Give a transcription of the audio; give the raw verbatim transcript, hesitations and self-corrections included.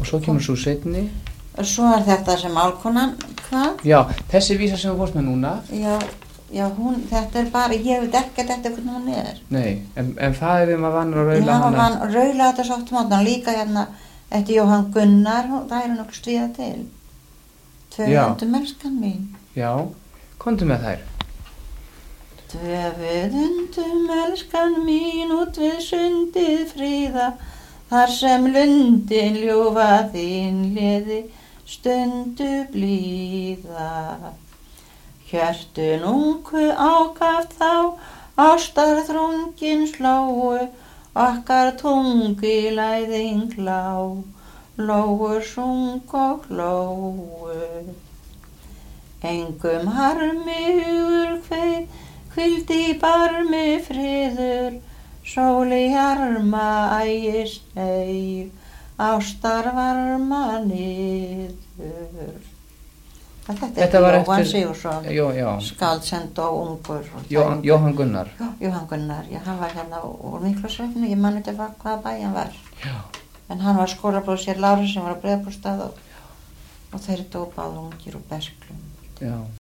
Og svo kemur svo seinni. Svo er þetta sem álkonan, hvað? Já, þessi vísa sem þú fórst með núna. Já, já, hún, þetta er bara, ég veit ekki að þetta er hvernig hún er. Nei, en, en það er við maður vanur að raula hana. Já, hana. maður raula þetta svo oft mótna, líka hérna, eftir Jóhann Gunnar, það er nokkuð stvíða til. Tvöfundum elskan mín. Já, komdu með þær. Tvöfundum elskan mín út við sundið fríða, þar sem lundin ljúfa þín liði stundu blíða. Hjörtun ungu ákaft þá, ástarþrungin slóu, okkar tungu læðing lá, lóur sung og hlóu. Engum harmi hugur kveið, hvíldi í barmi friður, sóli harma ægist neif, ástar varma niður. Þetta, þetta er Jóhann Sigurðsson, skáld sem dó ungur. Jóhann, Jóhann Gunnar. Já, Jóhann Gunnar, já, hann var hérna úr Miklasvefni, ég man ekki hvaða bæ hann var. Já. En hann var skólabróðir sér Láru sem var á Breiðabólstað og, og þeir dó báðu ungir úr berklum. Já.